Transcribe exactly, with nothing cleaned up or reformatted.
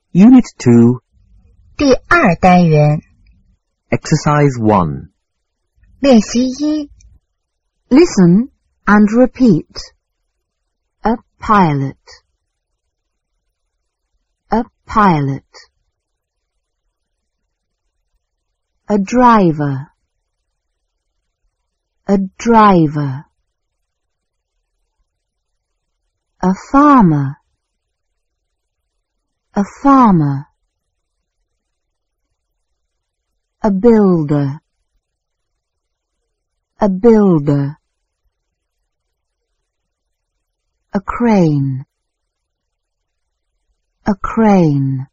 Unit two, 第二单元 Exercise one. 练习一 Listen and repeat. A pilot. A pilot. A driver. A driver. A farmer. A farmer. A builder. A builder. A crane. A crane.